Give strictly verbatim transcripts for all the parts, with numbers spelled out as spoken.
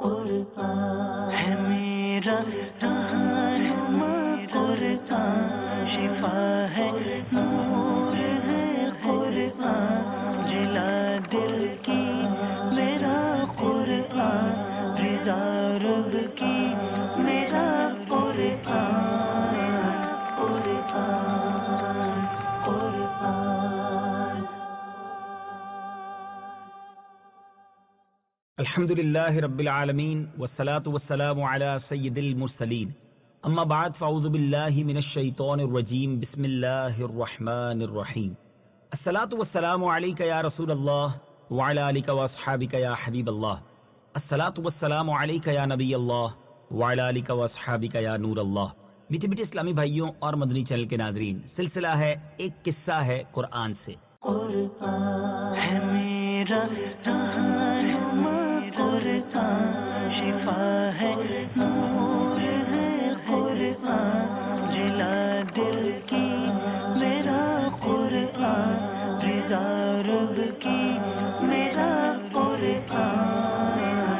قرآن ہے میرا رہنما، قرآن شفا ہے، نور ہے قرآن، جلا دل کی میرا قرآن، رضا رب کی میرا قرآن، قرآن قرآن۔ الحمد للہ رب العالمین والصلاة والسلام علی سید المرسلین، اما بعد فاعوذ باللہ من الشیطان الرجیم، بسم اللہ الرحمن الرحیم۔ الصلاة والسلام علیک یا رسول اللہ وعلی آلک واصحابک یا حبیب اللہ، الصلاة والسلام علیک یا نبی اللہ وعلی آلک واصحابک یا نور اللہ۔ میٹھے میٹھے اسلامی بھائیوں اور مدنی چینل کے ناظرین، سلسلہ ہے ایک قصہ ہے قرآن سے۔ قرآن ہے میرا رہنما، قرآن شفا ہے، نور ہے قرآن، جلا دل کی میرا قرآن، رضا رب کی میرا قرآن،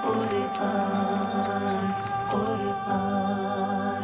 قرآن قرآن۔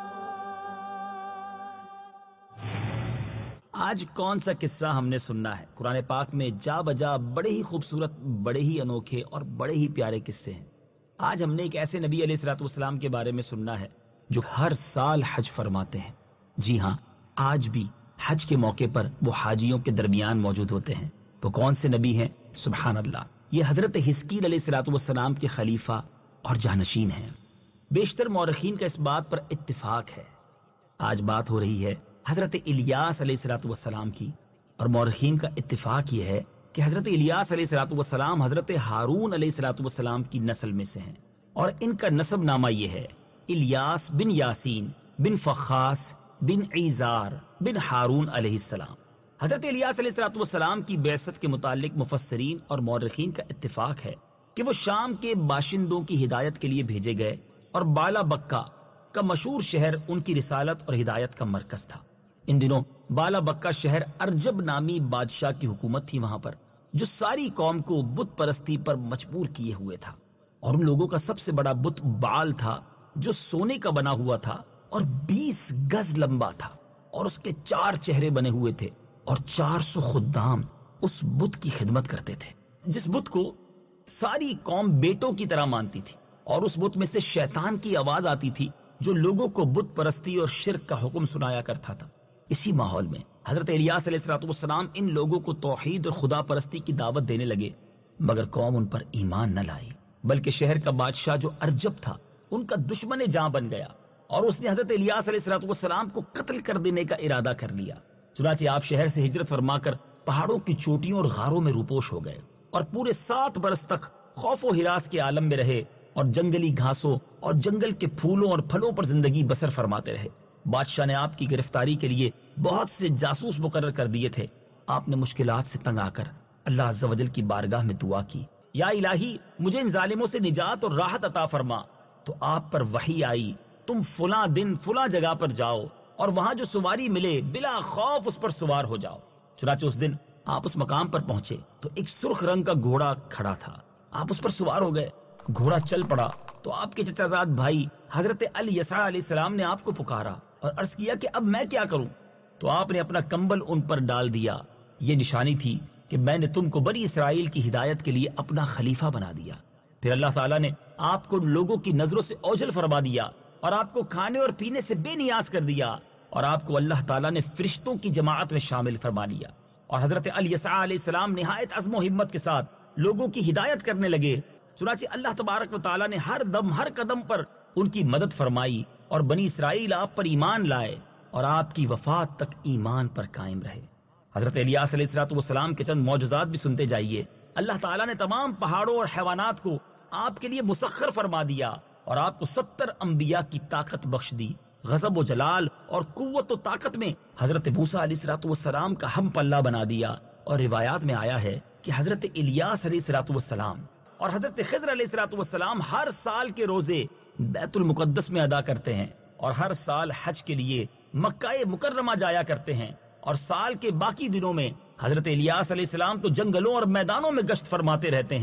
آج کون سا قصہ ہم نے سننا ہے؟ قرآن پاک میں جا بجا بڑے ہی خوبصورت، بڑے ہی انوکھے اور بڑے ہی پیارے قصے ہیں۔ آج ہم نے ایک ایسے نبی علیہ الصلوۃ والسلام کے بارے میں سننا ہے جو ہر سال حج فرماتے ہیں۔ جی ہاں، آج بھی حج کے موقع پر وہ حاجیوں کے درمیان موجود ہوتے ہیں۔ وہ کون سے نبی ہیں؟ سبحان اللہ، یہ حضرت حزقیل علیہ الصلوۃ والسلام کے خلیفہ اور جانشین ہیں۔ بیشتر مورخین کا اس بات پر اتفاق ہے۔ آج بات ہو رہی ہے حضرت الیاس علیہ الصلوۃ والسلام کی، اور مورخین کا اتفاق یہ ہے کہ حضرت الیاس علیہ الصلوۃ والسلام حضرت ہارون علیہ الصلوۃ والسلام کی نسل میں سے ہیں، اور ان کا نسب نامہ یہ ہے: الیاس بن یاسین بن فخاس بن عیزار بن ہارون علیہ السلام۔ حضرت الیاس علیہ الصلوۃ والسلام کی بعثت کے متعلق مفسرین اور مورخین کا اتفاق ہے کہ وہ شام کے باشندوں کی ہدایت کے لیے بھیجے گئے، اور بالا بکہ کا مشہور شہر ان کی رسالت اور ہدایت کا مرکز تھا۔ ان دنوں بالا بکہ شہر ارجب نامی بادشاہ کی حکومت تھی وہاں پر، جو ساری قوم کو بت پرستی پر مجبور کیے ہوئے تھا، اور ان لوگوں کا سب سے بڑا بت بال تھا، جو سونے کا بنا ہوا تھا اور بیس گز لمبا تھا، اور اس کے چار چہرے بنے ہوئے تھے، اور چار سو خدام اس بت کی خدمت کرتے تھے، جس بت کو ساری قوم بیٹوں کی طرح مانتی تھی، اور اس بت میں سے شیطان کی آواز آتی تھی جو لوگوں کو بت پرستی اور شرک کا حکم سنایا کرتا تھا۔ اسی ماحول میں حضرت الیاس علیہ الصلوۃ والسلام ان لوگوں کو توحید اور خدا پرستی کی دعوت دینے لگے، مگر قوم ان پر ایمان نہ لائی، بلکہ شہر کا بادشاہ جو ارجب تھا ان کا دشمن جاں بن گیا، اور اس نے حضرت الیاس علیہ الصلوۃ والسلام کو قتل کر دینے کا ارادہ کر لیا۔ چنانچہ آپ شہر سے ہجرت فرما کر پہاڑوں کی چوٹیوں اور غاروں میں روپوش ہو گئے، اور پورے سات برس تک خوف و ہراس کے عالم میں رہے، اور جنگلی گھاسوں اور جنگل کے پھولوں اور پھلوں پر زندگی بسر فرماتے رہے۔ بادشاہ نے آپ کی گرفتاری کے لیے بہت سے جاسوس مقرر کر دیے تھے۔ آپ نے مشکلات سے تنگ آ کر اللہ عز و جل کی بارگاہ میں دعا کی، یا الہی مجھے ان ظالموں سے نجات اور راحت عطا فرما۔ تو آپ پر وحی آئی، تم فلاں دن فلاں جگہ پر جاؤ، اور وہاں جو سواری ملے بلا خوف اس پر سوار ہو جاؤ۔ چنانچہ اس دن آپ اس مقام پر پہنچے تو ایک سرخ رنگ کا گھوڑا کھڑا تھا، آپ اس پر سوار ہو گئے۔ گھوڑا چل پڑا تو آپ کے چچا زاد بھائی حضرت الیسع علیہ السلام نے آپ کو پکارا اور عرض کیا کہ اب میں کیا کروں؟ تو آپ نے اپنا کمبل ان پر ڈال دیا۔ یہ نشانی تھی کہ میں نے تم کو بنی اسرائیل کی ہدایت کے لیے اپنا خلیفہ بنا دیا۔ پھر اللہ تعالیٰ نے آپ کو لوگوں کی نظروں سے اوجھل فرما دیا، اور آپ کو کھانے اور پینے سے بے نیاز کر دیا، اور آپ کو اللہ تعالیٰ نے فرشتوں کی جماعت میں شامل فرما لیا۔ اور حضرت الیسع علیہ السلام نہایت عزم و ہمت کے ساتھ لوگوں کی ہدایت کرنے لگے۔ چنانچہ اللہ تبارک و تعالیٰ نے ہر دم ہر قدم پر ان کی مدد فرمائی، اور بنی اسرائیل آپ پر ایمان لائے، اور آپ کی وفات تک ایمان پر قائم رہے۔ حضرت الیاس علیہ الصلوۃ والسلام کے چند معجزات بھی سنتے جائیے۔ اللہ تعالیٰ نے تمام پہاڑوں اور حیوانات کو آپ کے لیے مسخر فرما دیا، اور آپ کو ستر انبیاء کی طاقت بخش دی۔ غضب و جلال اور قوت و طاقت میں حضرت موسیٰ علیہ الصلوۃ والسلام کا ہم پلہ بنا دیا، اور روایات میں آیا ہے کہ حضرت الیاس علیہ الصلوۃ والسلام اور حضرت خضر علیہ الصلوۃ والسلام ہر سال کے روزے بیت المقدس میں ادا کرتے ہیں، اور ہر سال حج کے لیے مکہ مکرمہ جایا کرتے ہیں، اور سال کے باقی دنوں میں حضرت الیاس علیہ السلام تو جنگلوں اور میدانوں میں گشت فرماتے رہتے ہیں۔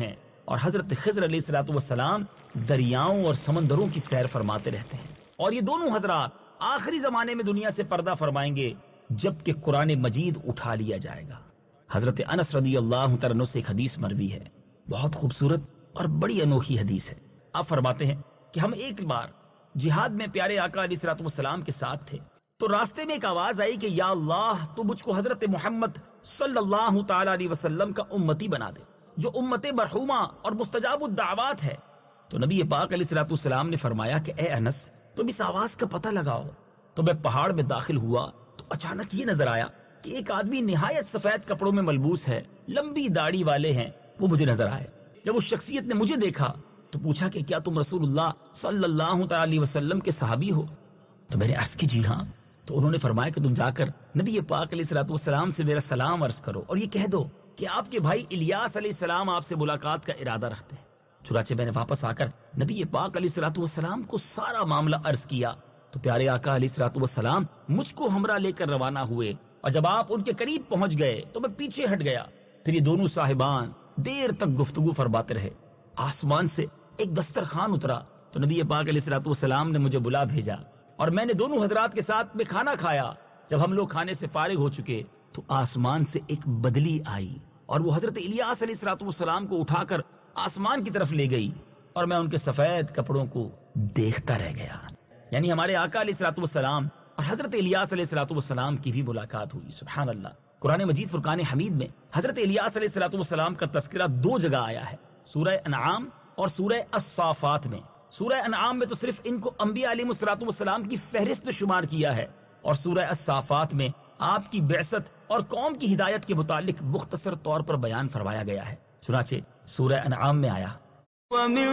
اور حضرت خضر علیہ الصلوۃ والسلام دریاؤں اور سمندروں کی سیر فرماتے رہتے ہیں، اور یہ دونوں حضرات آخری زمانے میں دنیا سے پردہ فرمائیں گے جبکہ قرآن مجید اٹھا لیا جائے گا۔ حضرت انس رضی اللہ تعالیٰ عنہ سے ایک حدیث مروی ہے، بہت خوبصورت اور بڑی انوکھی حدیث ہے۔ آپ فرماتے ہیں کہ ہم ایک بار جہاد میں پیارے آقا علیہ الصلوۃ والسلام کے ساتھ تھے، تو راستے میں ایک آواز آئی کہ یا اللہ تو مجھ کو حضرت محمد صلی اللہ تعالی علیہ وسلم کا امتی بنا دے، جو امت مرحومہ اور مستجاب الدعوات ہے۔ تو نبی پاک علیہ الصلوۃ والسلام نے فرمایا کہ اے انس تم اس آواز کا پتہ لگاؤ۔ تو میں پہاڑ میں داخل ہوا تو اچانک یہ نظر آیا کہ ایک آدمی نہایت سفید کپڑوں میں ملبوس ہے، لمبی داڑھی والے ہیں، وہ مجھے نظر آئے۔ جب اس شخصیت نے مجھے دیکھا تو پوچھا کہ کیا تم رسول اللہ صلی اللہ تعالی علیہ وسلم کے صحابی ہو؟ تو میں نے عرض کی جی ہاں۔ تو انہوں نے فرمایا کہ تم جا کر نبی پاک علیہ الصلوۃ والسلام سے میرا سلام عرض کرو اور یہ کہہ دو کہ آپ کے بھائی الیاس علیہ السلام آپ سے ملاقات کا ارادہ رکھتے ہیں۔ چنانچہ میں نے واپس آ کر نبی پاک علیہ الصلوۃ والسلام کو سارا معاملہ عرض کیا تو پیارے آقا علیہ الصلوۃ والسلام مجھ کو ہمراہ لے کر روانہ ہوئے، اور جب آپ ان کے قریب پہنچ گئے تو میں پیچھے ہٹ گیا۔ پھر یہ دونوں صاحبان دیر تک گفتگو فرماتے رہے۔ آسمان سے ایک دسترخوان اترا تو نبی پاک علیہ الصلوۃ والسلام نے مجھے بلا بھیجا، اور میں نے دونوں حضرات کے ساتھ میں کھانا کھایا۔ جب ہم لوگ کھانے سے فارغ ہو چکے تو آسمان سے ایک بدلی آئی اور وہ حضرت الیاس علیہ الصلوۃ والسلام کو اٹھا کر آسمان کی طرف لے گئی، اور میں ان کے سفید کپڑوں کو دیکھتا رہ گیا۔ یعنی ہمارے آقا علیہ الصلوۃ والسلام اور حضرت الیاس علیہ الصلوۃ والسلام کی بھی ملاقات ہوئی۔ سبحان اللہ۔ قرآن مجید فرقان حمید میں حضرت الیاس علیہ الصلوۃ والسلام کا تذکرہ دو جگہ آیا ہے، سورہ انعام اور سورہ الصافات میں۔ سورہ انعام میں تو صرف ان کو انبیاء علیہ الصلوۃ والسلام کی فہرست میں شمار کیا ہے، اور سورہ الصافات میں آپ کی بعثت اور قوم کی ہدایت کے متعلق مختصر طور پر بیان فرمایا گیا ہے۔ چنانچہ سورہ انعام میں آیا وَمِن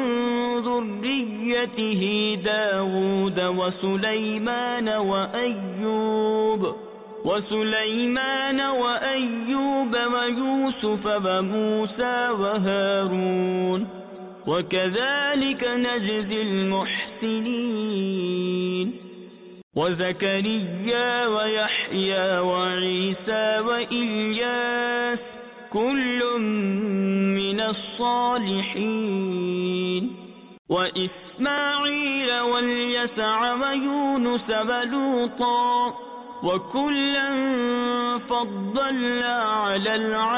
ذُرِّيَّتِهِ دَاوُودَ وَسُلَيْمَانَ وَأَيُّوبَ وَسُلَيْمَانَ وَأَيُّوبَ وَيُوسُفَ وَمُوسَى وَهَارُونَ وَكَذَلِكَ نَجْزِي الْمُحْسِنِينَ وَزَكَرِيَّا وَيَحْيَى وَعِيسَى وَإِلْيَاسَ كُلٌّ مِّنَ الصَّالِحِينَ وَإِسْمَاعِيلَ وَالْيَسَعَ وَيُونُسَ وَلُوطًا وَكُلًّا فَضَّلْنَا عَلَى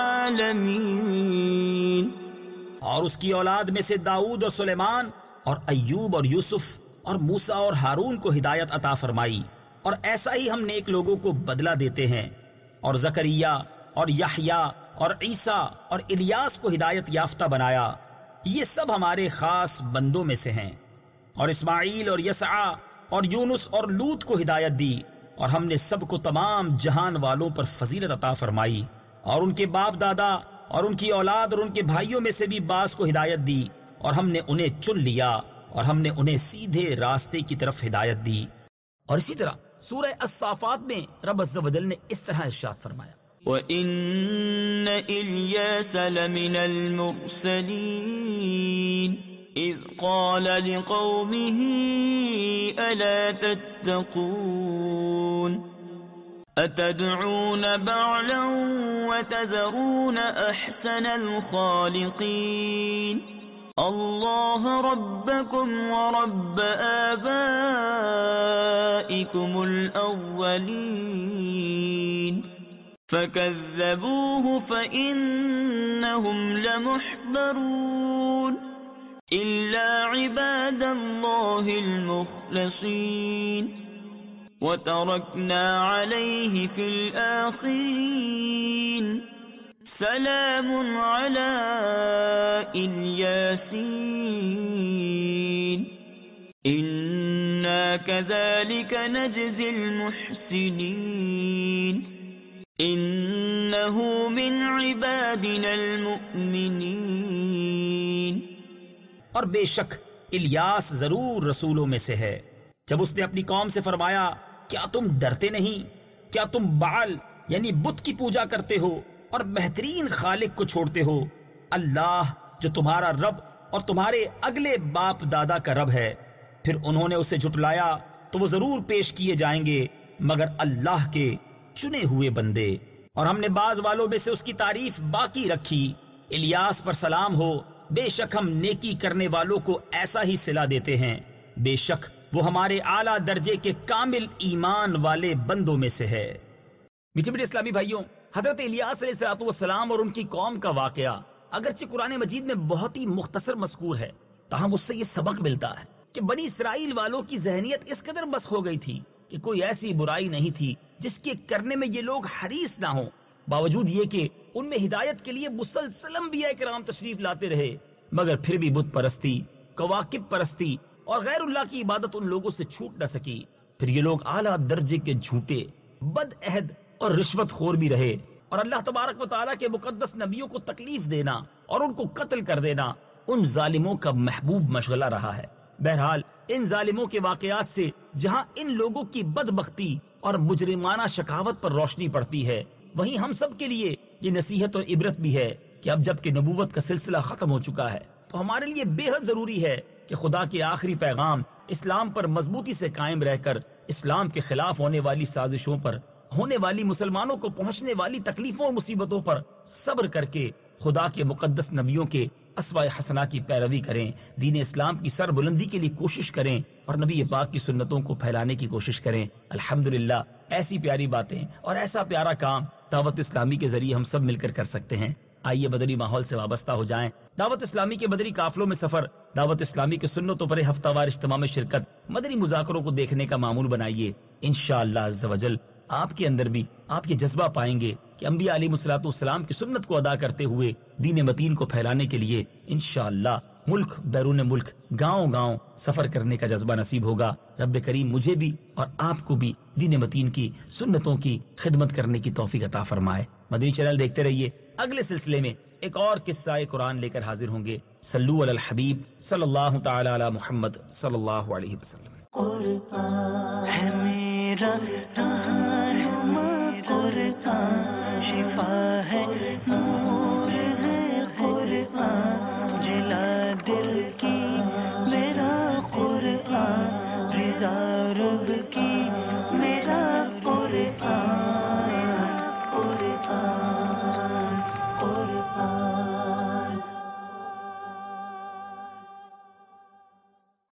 الْعَالَمِينَ۔ اور اس کی اولاد میں سے داؤد اور سلیمان اور ایوب اور یوسف اور موسیٰ اور ہارون کو ہدایت عطا فرمائی، اور ایسا ہی ہم نیک لوگوں کو بدلہ دیتے ہیں۔ اور زکریا اور یحییٰ اور عیسیٰ اور الیاس کو ہدایت یافتہ بنایا، یہ سب ہمارے خاص بندوں میں سے ہیں۔ اور اسماعیل اور یسع اور یونس اور لوط کو ہدایت دی، اور ہم نے سب کو تمام جہان والوں پر فضیلت عطا فرمائی، اور ان کے باپ دادا اور ان کی اولاد اور ان کے بھائیوں میں سے بھی بعض کو ہدایت دی، اور ہم نے انہیں چن لیا، اور ہم نے انہیں سیدھے راستے کی طرف ہدایت دی۔ اور اسی طرح سورہ الصافات میں رب عز و جل نے اس طرح ارشاد فرمایا وَإِنَّ إِلْيَاسَ لَمِنَ الْمُرْسَلِينَ إِذْ قَالَ لِقَوْمِهِ أَلَا تَتَّقُونَ أَتَدْعُونَ بَعْلًا وَتَذَرُونَ أَحْسَنَ الْخَالِقِينَ اللَّهَ رَبَّكُمْ وَرَبَّ آبَائِكُمُ الْأَوَّلِينَ فَكَذَّبُوهُ فَإِنَّهُمْ لَمُحْضَرُونَ إِلَّا عِبَادَ اللَّهِ الْمُخْلَصِينَ وَتَرَكْنَا عَلَيْهِ فِي الْآخِرِينَ سَلَامٌ عَلَى الْيَاسِينَ إِنَّا كَذَلِكَ نَجْزِي الْمُحْسِنِينَ إِنَّهُ مِنْ عِبَادِنَا الْمُؤْمِنِينَ۔ اور بے شک الیاس ضرور رسولوں میں سے ہے۔ جب اس نے اپنی قوم سے فرمایا کیا تم ڈرتے نہیں، کیا تم بعل یعنی بت کی پوجا کرتے ہو اور بہترین خالق کو چھوڑتے ہو، اللہ جو تمہارا رب اور تمہارے اگلے باپ دادا کا رب ہے۔ پھر انہوں نے اسے جھٹلایا تو وہ ضرور پیش کیے جائیں گے مگر اللہ کے چنے ہوئے بندے۔ اور ہم نے بعض والوں میں سے اس کی تعریف باقی رکھی، الیاس پر سلام ہو بے شک ہم نیکی کرنے والوں کو ایسا ہی صلہ دیتے ہیں، بے شک وہ ہمارے اعلیٰ درجے کے کامل ایمان والے بندوں میں سے ہے۔ میٹھے میٹھے اسلامی بھائیوں، حضرت الیاس علیہ الصلوۃ والسلام اور ان کی قوم کا واقعہ اگرچہ قرآن مجید میں بہت ہی مختصر مذکور ہے، تاہم اس سے یہ سبق ملتا ہے کہ بنی اسرائیل والوں کی ذہنیت اس قدر مسخ ہو گئی تھی کہ کوئی ایسی برائی نہیں تھی جس کے کرنے میں یہ لوگ حریص نہ ہوں، باوجود یہ کہ ان میں ہدایت کے لیے مسلسل انبیاء کرام تشریف لاتے رہے، مگر پھر بھی بت پرستی، کواکب پرستی اور غیر اللہ کی عبادت ان لوگوں سے چھوٹ نہ سکی۔ پھر یہ لوگ اعلیٰ درجے کے جھوٹے، بد عہد اور رشوت خور بھی رہے، اور اللہ تبارک و تعالیٰ کے مقدس نبیوں کو تکلیف دینا اور ان کو قتل کر دینا ان ظالموں کا محبوب مشغلہ رہا ہے۔ بہرحال ان ظالموں کے واقعات سے جہاں ان لوگوں کی بدبختی اور مجرمانہ شقاوت پر روشنی پڑتی ہے، وہیں ہم سب کے لیے یہ نصیحت اور عبرت بھی ہے کہ اب جب کہ نبوت کا سلسلہ ختم ہو چکا ہے تو ہمارے لیے بے حد ضروری ہے کہ خدا کے آخری پیغام اسلام پر مضبوطی سے قائم رہ کر اسلام کے خلاف ہونے والی سازشوں پر، ہونے والی مسلمانوں کو پہنچنے والی تکلیفوں اور مصیبتوں پر صبر کر کے خدا کے مقدس نبیوں کے اسوائے حسنہ کی پیروی کریں، دین اسلام کی سر بلندی کے لیے کوشش کریں اور نبی پاک کی سنتوں کو پھیلانے کی کوشش کریں۔ الحمدللہ ایسی پیاری باتیں اور ایسا پیارا کام دعوت اسلامی کے ذریعے ہم سب مل کر کر سکتے ہیں۔ آئیے بدری ماحول سے وابستہ ہو جائیں، دعوت اسلامی کے بدری قافلوں میں سفر، دعوت اسلامی کے سنتوں پر ہفتہ وار اجتماع میں شرکت، مدنی مذاکروں کو دیکھنے کا معمول بنائیے۔ انشاءاللہ عز و جل آپ کے اندر بھی آپ یہ جذبہ پائیں گے کہ انبیاء علیہ الصلوۃ والسلام کی سنت کو ادا کرتے ہوئے دین متین کو پھیلانے کے لیے انشاءاللہ ملک بیرون ملک، گاؤں گاؤں سفر کرنے کا جذبہ نصیب ہوگا۔ رب کریم مجھے بھی اور آپ کو بھی دین متین کی سنتوں کی خدمت کرنے کی توفیق عطا فرمائے۔ مدنی چینل دیکھتے رہیے، اگلے سلسلے میں ایک اور قصہ قرآن لے کر حاضر ہوں گے۔ صلو علی الحبیب صلی اللہ تعالی علی محمد صلی اللہ علیہ وسلم۔ قرآن ہے میرا رہنما، قرآن شفا ہے، نور ہے قرآن، جلا دل کی میرا قرآن، رضا رب کی